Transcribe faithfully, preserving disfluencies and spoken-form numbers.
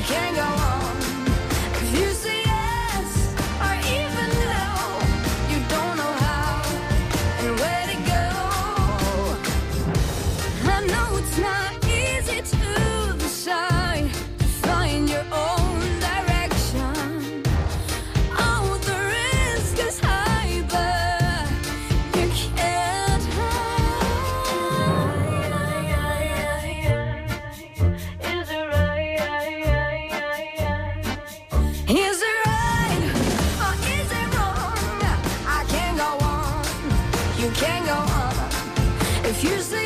can't go on. If you say yes or even no, you don't know how and where to go. I know it's not easy to decide to find your own direction. Oh, the risk is high, but you can't hide. Is it right? Is it right or is it wrong? I can't go on. You can't go on. If you say